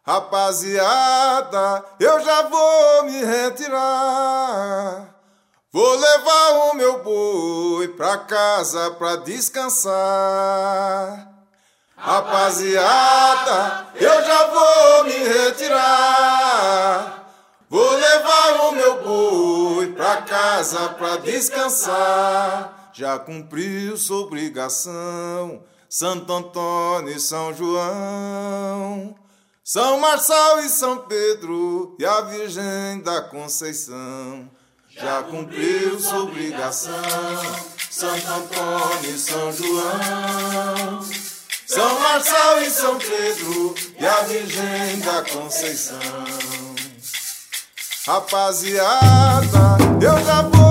Rapaziada, eu já vou me retirar. Vou levar o meu boi pra casa pra descansar. Rapaziada, eu já vou me retirar. Vou levar o meu boi pra casa pra descansar. Já cumpriu sua obrigação, Santo Antônio e São João, São Marçal e São Pedro e a Virgem da Conceição. Já cumpriu sua obrigação, Santo Antônio e São João, São Marçal e São Pedro e a Virgem da Conceição. Rapaziada, eu já vou